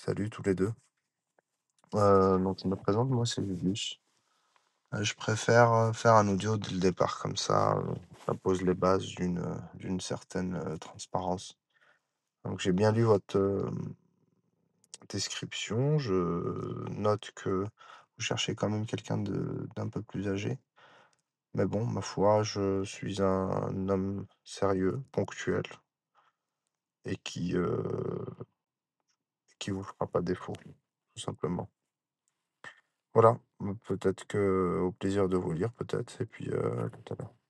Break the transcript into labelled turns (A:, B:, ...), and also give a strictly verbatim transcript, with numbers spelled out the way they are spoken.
A: Salut tous les deux. Heu, donc je me présente, moi c'est Julius. Heu, je préfère, heu, faire un audio dès le départ comme ça, heu, ça pose les bases d'une, heu, d'une certaine, heu, transparence. Donc j'ai bien lu votre, hem, description. Je note que vous cherchez quand même quelqu'un de d'un peu plus âgé. Mais bon, ma foi, je suis un homme sérieux, ponctuel et qui, heu, qui vous fera pas défaut, tout simplement. Voilà, mmh, peut-être que au plaisir de vous lire peut-être et puis, heu, à tout à l'heure.